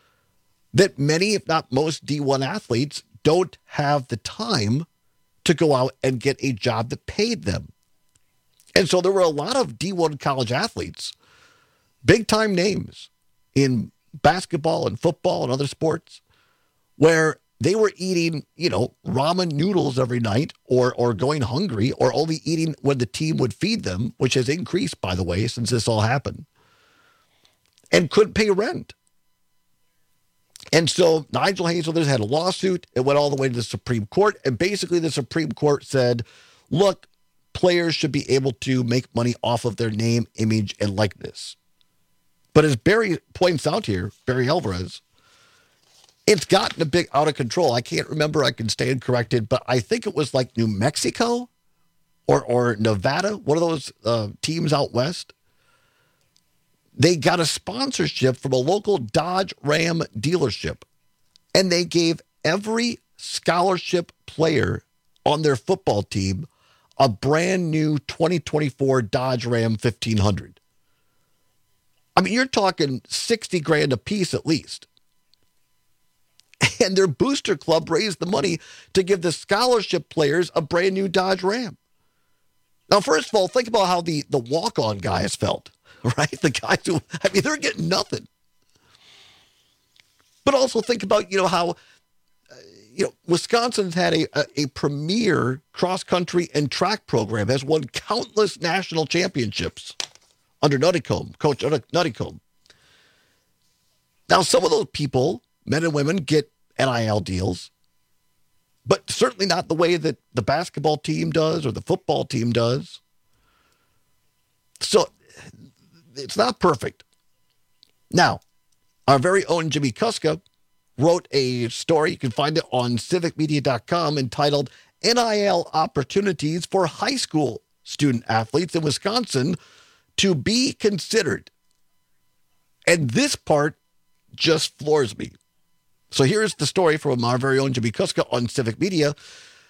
that many, if not most, D one athletes don't have the time to go out and get a job that paid them. And so there were a lot of D one college athletes, big-time names in basketball and football and other sports, where they were eating, you know, ramen noodles every night or or going hungry or only eating when the team would feed them, which has increased, by the way, since this all happened, and couldn't pay rent. And so Nigel Hayes had a lawsuit. It went all the way to the Supreme Court. And basically the Supreme Court said, look, players should be able to make money off of their name, image, and likeness. But as Barry points out here, Barry Alvarez, it's gotten a bit out of control. I can't remember. I can stand corrected. But I think it was like New Mexico or, or Nevada, one of those uh, teams out west. They got a sponsorship from a local Dodge Ram dealership, and they gave every scholarship player on their football team a brand new twenty twenty-four Dodge Ram fifteen hundred. I mean, you're talking sixty grand a piece at least. And their booster club raised the money to give the scholarship players a brand new Dodge Ram. Now, first of all, think about how the, the walk-on guys felt. Right? The guys who, I mean, they're getting nothing. But also think about, you know, how, uh, you know, Wisconsin's had a, a, a premier cross-country and track program, has won countless national championships under Nuttycombe, Coach Nuttycombe. Now, some of those people, men and women, get N I L deals, but certainly not the way that the basketball team does or the football team does. So, it's not perfect. Now, our very own Jimmy Kuska wrote a story, you can find it on civic media dot com, entitled N I L Opportunities for High School Student Athletes in Wisconsin to be Considered. And this part just floors me. So here's the story from our very own Jimmy Kuska on Civic Media.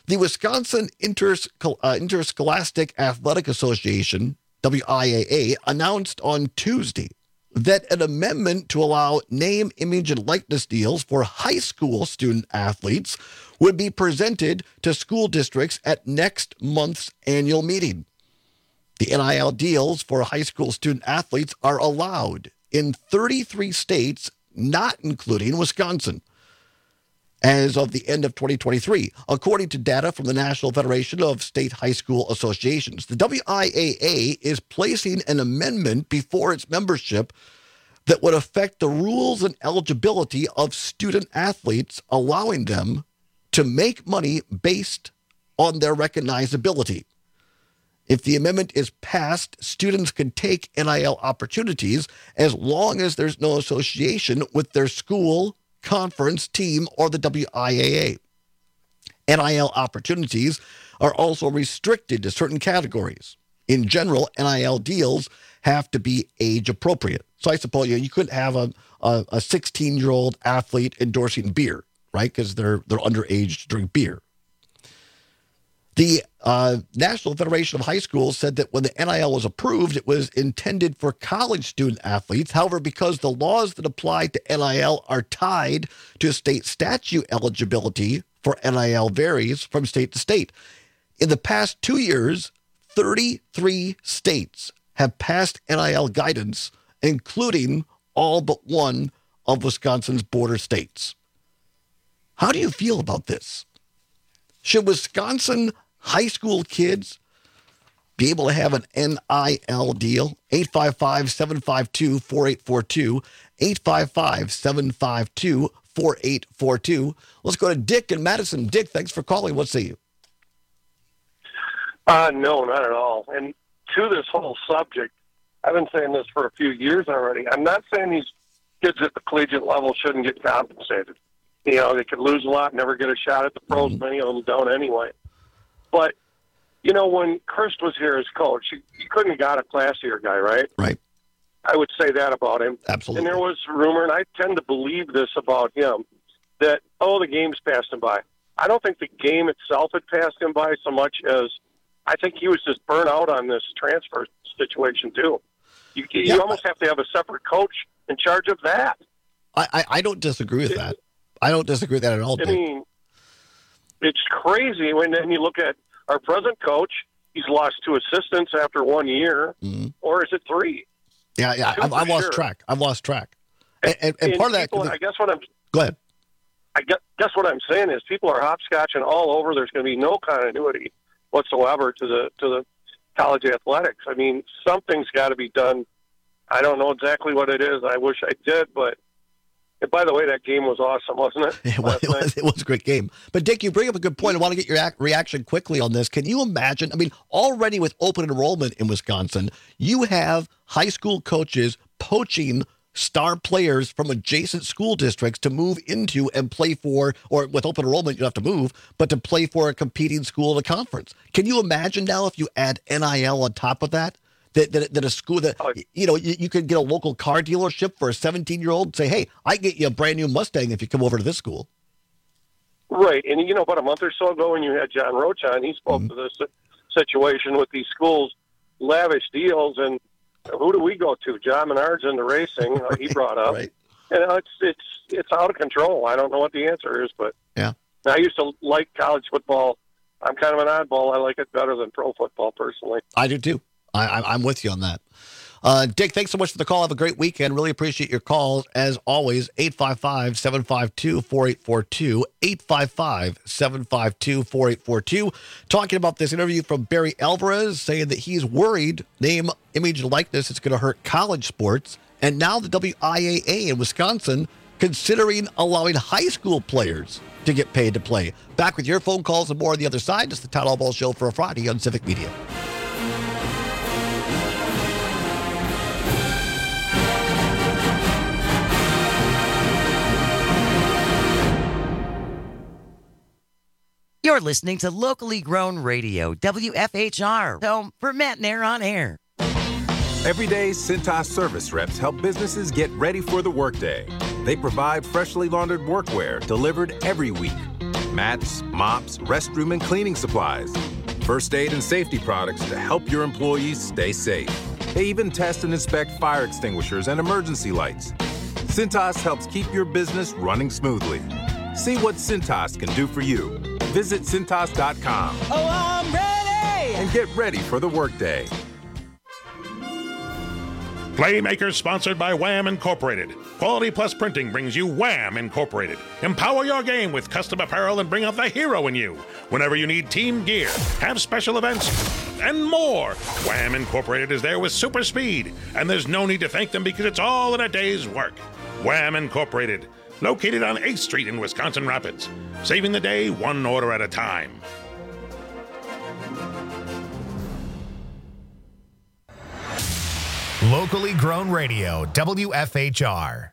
The Wisconsin Inters- uh, Interscholastic Athletic Association, W I A A, announced on Tuesday that an amendment to allow name, image, and likeness deals for high school student athletes would be presented to school districts at next month's annual meeting. The N I L deals for high school student athletes are allowed in thirty-three states, not including Wisconsin, as of the end of twenty twenty-three, according to data from the National Federation of State High School Associations. The W I A A is placing an amendment before its membership that would affect the rules and eligibility of student athletes, allowing them to make money based on their recognizability. If the amendment is passed, students can take N I L opportunities as long as there's no association with their school, conference, team, or the W I A A. N I L opportunities are also restricted to certain categories. In general, N I L deals have to be age appropriate. So I suppose you, know, you couldn't have a, a, a sixteen-year-old athlete endorsing beer, right? Because they're, they're underage to drink beer. The uh, National Federation of High Schools said that when the N I L was approved, it was intended for college student athletes. However, because the laws that apply to N I L are tied to state statute, eligibility for N I L varies from state to state. In the past two years, thirty-three states have passed N I L guidance, including all but one of Wisconsin's border states. How do you feel about this? Should Wisconsin high school kids be able to have an N I L deal? eight five five, seven five two, four eight four two, eight five five, seven five two, four eight four two. Let's go to Dick in Madison. Dick, thanks for calling. What say you? Uh, no, not at all. And to this whole subject, I've been saying this for a few years already. I'm not saying these kids at the collegiate level shouldn't get compensated. You know, they could lose a lot, never get a shot at the pros. Mm-hmm. Many of them don't anyway. But, you know, when Kirst was here as coach, he, he couldn't have got a classier guy, right? Right. I would say that about him. Absolutely. And there was rumor, and I tend to believe this about him, that, oh, the game's passed him by. I don't think the game itself had passed him by so much as I think he was just burnt out on this transfer situation, too. You, you yeah, almost have to have a separate coach in charge of that. I, I, I don't disagree with it, that. I don't disagree with that at all. I mean, it's crazy when then you look at our present coach. He's lost two assistants after one year, mm-hmm. or is it three? Yeah, yeah. I've, I've lost sure. track. I've lost track. And, and, and, and part people, of that, I guess what I'm. Go ahead. I guess, guess what I'm saying is people are hopscotching all over. There's going to be no continuity whatsoever to the to the college athletics. I mean, something's got to be done. I don't know exactly what it is. I wish I did, but. And by the way, that game was awesome, wasn't it? It was, it was, it was a great game. But, Dick, you bring up a good point. I want to get your ac- reaction quickly on this. Can you imagine? I mean, already with open enrollment in Wisconsin, you have high school coaches poaching star players from adjacent school districts to move into and play for, or with open enrollment, you have to move, but to play for a competing school in a conference. Can you imagine now if you add N I L on top of that? That, that, that a school that, you know, you, you could get a local car dealership for a seventeen-year-old and say, hey, I get you a brand new Mustang if you come over to this school. Right. And, you know, about a month or so ago when you had John Roach on, he spoke mm-hmm. to this situation with these schools, lavish deals, and who do we go to? John Menard's into racing, right. he brought up. Right. And it's, it's, it's out of control. I don't know what the answer is, but yeah. I used to like college football. I'm kind of an oddball. I like it better than pro football, personally. I do, too. I, I'm with you on that. Uh, Dick, thanks so much for the call. Have a great weekend. Really appreciate your calls. As always, eight five five, seven five two, four eight four two, eight five five, seven five two, four eight four two. Talking about this interview from Barry Alvarez, saying that he's worried name, image, and likeness is going to hurt college sports. And now the W I A A in Wisconsin considering allowing high school players to get paid to play. Back with your phone calls and more on the other side. It's the Todd Allball Show for a Friday on Civic Media. You're listening to locally grown radio, W F H R, home for Matt Nair on air. Every day, Cintas service reps help businesses get ready for the workday. They provide freshly laundered workwear delivered every week. mats, mops, restroom and cleaning supplies, first aid and safety products to help your employees stay safe. They even test and inspect fire extinguishers and emergency lights. Cintas helps keep your business running smoothly. See what Cintas can do for you. Visit Cintas dot com. Oh, I'm ready! And get ready for the workday. Playmakers sponsored by Wham Incorporated. Quality Plus Printing brings you Wham Incorporated. Empower your game with custom apparel and bring out the hero in you. Whenever you need team gear, have special events, and more, Wham Incorporated is there with super speed. And there's no need to thank them because it's all in a day's work. Wham Incorporated, located on eighth Street in Wisconsin Rapids. Saving the day one order at a time. Locally grown radio, W F H R.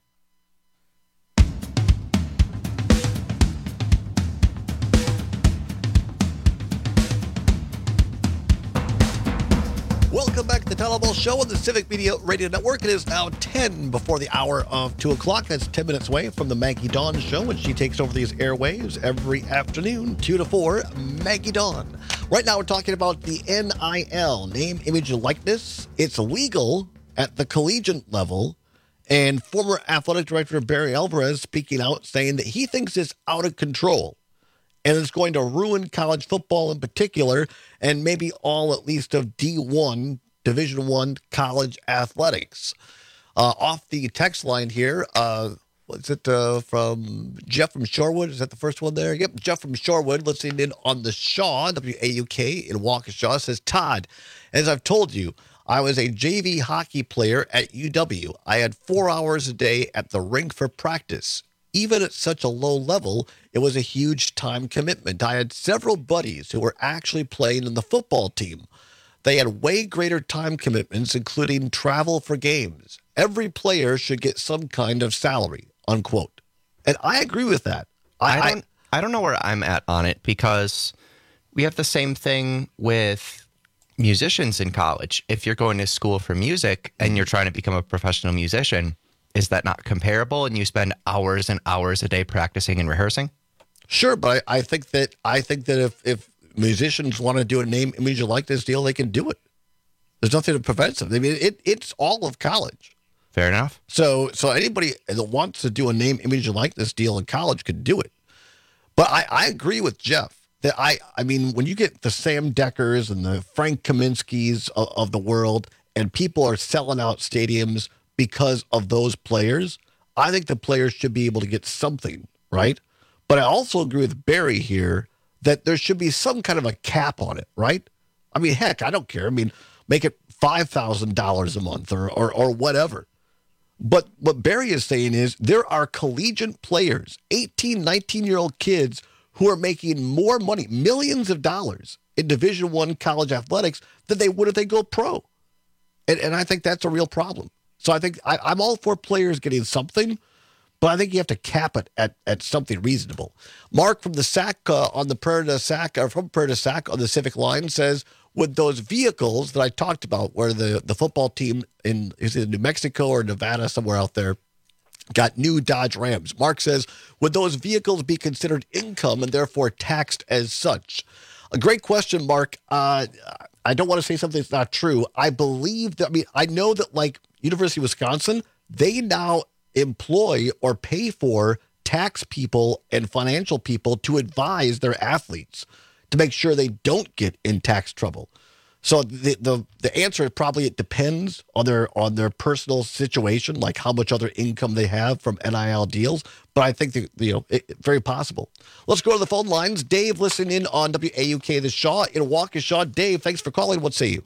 Welcome back to the Telecable Show on the Civic Media Radio Network. It is now ten before the hour of two o'clock. That's ten minutes away from the Maggie Dawn Show, and she takes over these airwaves every afternoon, two to four, Maggie Dawn. Right now we're talking about the N I L, name, image, and likeness. It's legal at the collegiate level, and former athletic director Barry Alvarez speaking out saying that he thinks it's out of control and it's going to ruin college football in particular, and maybe all at least of D one, Division One college athletics. Uh, off the text line here, uh, what's it uh, from Jeff from Shorewood? Is that the first one there? Yep, Jeff from Shorewood, listening in on the Shaw, W A U K in Waukesha, says, Todd, as I've told you, I was a J V hockey player at U W. I had four hours a day at the rink for practice. Even at such a low level, it was a huge time commitment. I had several buddies who were actually playing in the football team. They had way greater time commitments, including travel for games. Every player should get some kind of salary, unquote. And I agree with that. I, I don't I don't know where I'm at on it, because we have the same thing with musicians in college. If you're going to school for music and you're trying to become a professional musician, is that not comparable? And you spend hours and hours a day practicing and rehearsing? Sure, but I, I think that I think that if, if musicians want to do a name, image, and likeness deal, they can do it. There's nothing that prevents them. I mean, it, it's all of college. Fair enough. So so anybody that wants to do a name, image, and likeness deal in college could do it. But I, I agree with Jeff. That I, I mean, when you get the Sam Deckers and the Frank Kaminsky's of, of the world, and people are selling out stadiums because of those players, I think the players should be able to get something, right? But I also agree with Barry here that there should be some kind of a cap on it, right? I mean, heck, I don't care. I mean, make it five thousand dollars a month or, or, or whatever. But what Barry is saying is there are collegiate players, eighteen, nineteen-year-old kids who are making more money, millions of dollars in Division One college athletics than they would if they go pro. And, and I think that's a real problem. So I think I, I'm all for players getting something, but I think you have to cap it at, at something reasonable. Mark from the S A C uh, on the Prairie to S A C, or from Prairie to S A C on the Civic line says, with those vehicles that I talked about, where the, the football team in, is in New Mexico or Nevada, somewhere out there, got new Dodge Rams. Mark says, would those vehicles be considered income and therefore taxed as such? A great question, Mark. Uh, I don't want to say something that's not true. I believe that, I mean, I know that like University of Wisconsin, they now employ or pay for tax people and financial people to advise their athletes to make sure they don't get in tax trouble. So the the the answer is probably it depends on their on their personal situation, like how much other income they have from N I L deals. But I think that, you know, it, very possible. Let's go to the phone lines. Dave, listening in on W A U K, the Shaw in Waukesha. Dave, thanks for calling. What say you?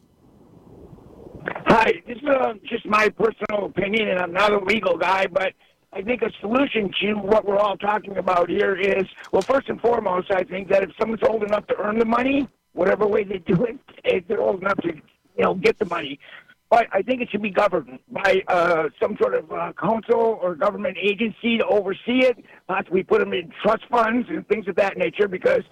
Hi, this is uh, just my personal opinion, and I'm not a legal guy, but I think a solution to what we're all talking about here is, well, first and foremost, I think that if someone's old enough to earn the money, whatever way they do it, if they're old enough to, you know, get the money. But I think it should be governed by uh, some sort of uh, council or government agency to oversee it, possibly put them in trust funds and things of that nature, because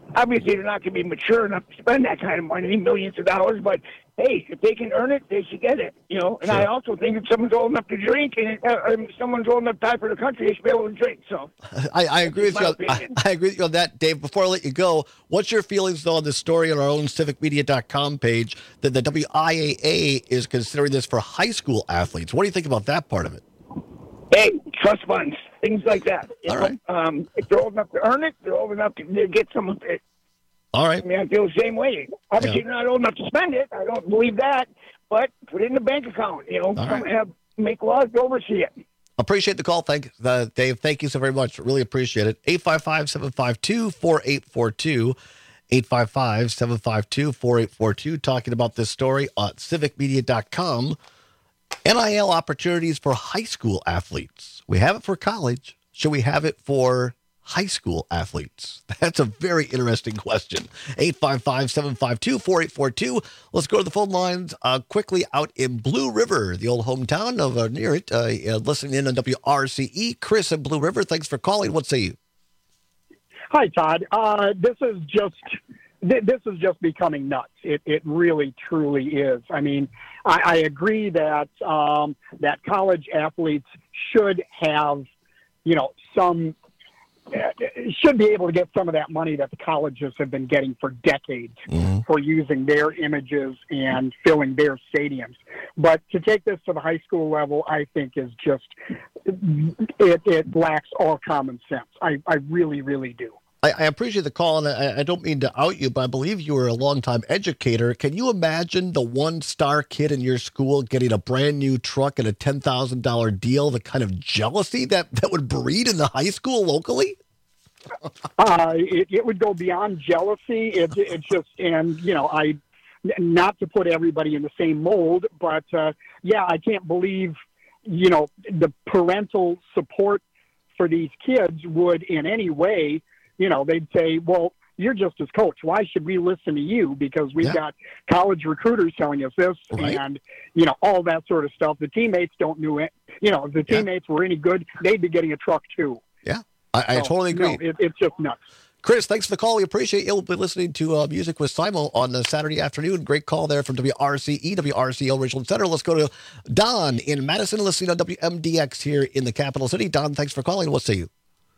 obviously they're not going to be mature enough to spend that kind of money, millions of dollars, but hey, if they can earn it, they should get it, you know. And sure. I also think if someone's old enough to drink and uh, if someone's old enough to die for the country, they should be able to drink. So I, I agree with you. On, I, I agree with you on that, Dave. Before I let you go, what's your feelings though on this story on our own civic media dot com page that the W I A A is considering this for high school athletes? What do you think about that part of it? Hey, trust funds, things like that. You All know, right. Um, if they're old enough to earn it, they're old enough to get some of it. All right. I mean, I feel the same way. Obviously, Yeah. you're not old enough to spend it. I don't believe that. But put it in the bank account. You know, All some right. have, make laws to oversee it. Appreciate the call. Thank uh, Dave. Thank you so very much. Really appreciate it. eight five five, seven five two, four eight four two. eight five five, seven five two, four eight four two. Talking about this story on civic media dot com. N I L opportunities for high school athletes. We have it for college. Should we have it for high school athletes? That's a very interesting question. eight five five, seven five two, four eight four two. Let's go to the phone lines uh, quickly out in Blue River, the old hometown of uh, near it. Uh, uh, listening in on W R C E. Chris in Blue River, thanks for calling. What say you? Hi, Todd. Uh, this is just th- this is just becoming nuts. It it really truly is. I mean, I, I agree that um, that college athletes should have, you know, some uh, should be able to get some of that money that the colleges have been getting for decades mm-hmm. for using their images and filling their stadiums. But to take this to the high school level, I think is just it, it lacks all common sense. I, I really, really do. I, I appreciate the call, and I, I don't mean to out you, but I believe you were a longtime educator. Can you imagine the one-star kid in your school getting a brand new truck and a ten thousand dollars deal, the kind of jealousy that, that would breed in the high school locally? uh, it, it would go beyond jealousy. It, it's just, and, you know, I, not to put everybody in the same mold, but, uh, yeah, I can't believe, you know, the parental support for these kids would in any way, you know, they'd say, well, you're just as coach. Why should we listen to you? Because we've Yeah. got college recruiters telling us this Right. and, you know, all that sort of stuff. The teammates don't know it. You know, if the Yeah. teammates were any good, they'd be getting a truck too. Yeah, I, I So, totally agree. No, it, it's just nuts. Chris, thanks for the call. We appreciate you. We'll be listening to uh, Music with Simo on the Saturday afternoon. Great call there from W R C E, W R C O Richland Center. Let's go to Don in Madison, listening on W M D X here in the capital city. Don, thanks for calling. What say you?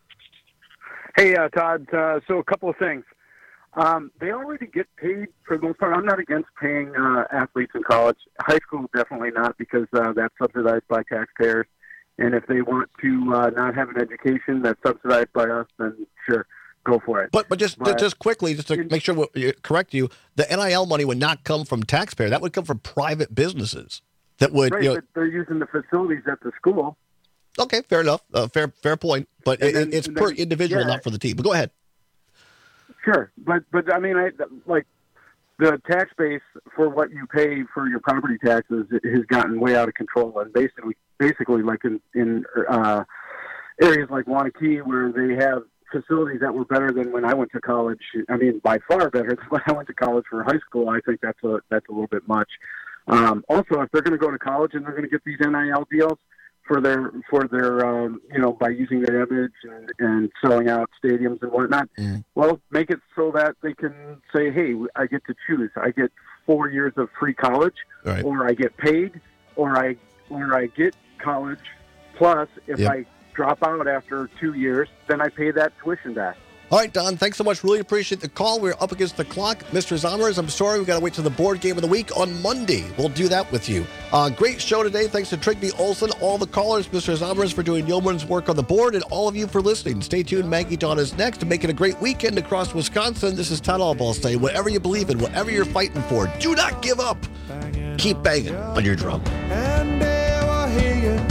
Hey, uh, Todd. Uh, so a couple of things. Um, they already get paid for the most part. I'm not against paying uh, athletes in college. High school, definitely not, because uh, that's subsidized by taxpayers. And if they want to uh, not have an education that's subsidized by us, then sure, go for it. But but just But- just quickly, just to make sure we correct you, the N I L money would not come from taxpayer. That would come from private businesses that would, right, you know. but they're using the facilities at the school. Okay, fair enough. Uh, fair fair point. But And it, then- it's and per then- individual, yeah. not for the team. But go ahead. Sure, but but I mean, I like the tax base for what you pay for your property taxes has gotten way out of control, and basically, basically, like in in uh, areas like Wanakee, where they have facilities that were better than when I went to college. I mean, by far better than when I went to college for high school. I think that's a that's a little bit much. Um, also, if they're going to go to college and they're going to get these N I L deals for their for their um, you know, by using their image and, and selling out stadiums and whatnot, Mm. well, make it so that they can say, hey, I get to choose. I get four years of free college, Right. or I get paid, or I or I get college. Plus, if Yep. I drop out after two years, then I pay that tuition back. All right, Don, thanks so much. Really appreciate the call. We're up against the clock. Mister Zomers, I'm sorry. We've got to wait till the board game of the week on Monday. We'll do that with you. Uh, great show today. Thanks to Trigby Olson, all the callers, Mister Zomers for doing yeoman's work on the board, and all of you for listening. Stay tuned. Maggie Dawn is next. Make it a great weekend across Wisconsin. This is Todd Allball saying, whatever you believe in, whatever you're fighting for, do not give up. Keep banging on your drum. And they will hear you.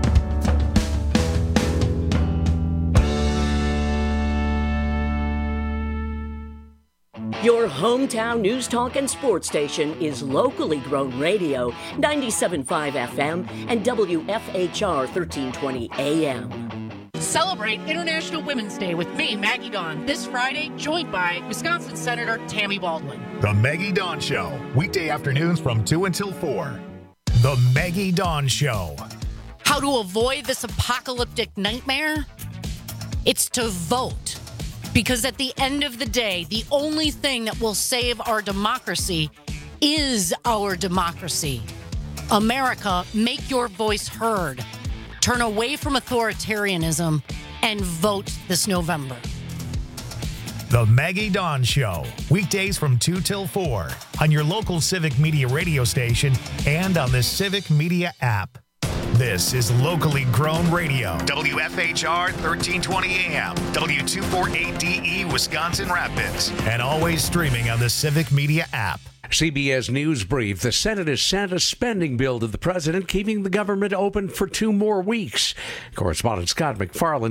Your hometown news talk and sports station is locally grown radio, ninety-seven point five F M and W F H R thirteen twenty A M. Celebrate International Women's Day with me, Maggie Dawn, this Friday, joined by Wisconsin Senator Tammy Baldwin. The Maggie Dawn Show, weekday afternoons from two until four. The Maggie Dawn Show. How to avoid this apocalyptic nightmare? It's to vote. Because at the end of the day, the only thing that will save our democracy is our democracy. America, make your voice heard. Turn away from authoritarianism and vote this November. The Maggie Dawn Show, weekdays from two till four on your local Civic Media radio station and on the Civic Media app. This is locally grown radio. W F H R thirteen twenty A M, W two forty-eight D E, Wisconsin Rapids, and always streaming on the Civic Media app. C B S News Brief. The Senate has sent a spending bill to the president, keeping the government open for two more weeks. Correspondent Scott McFarland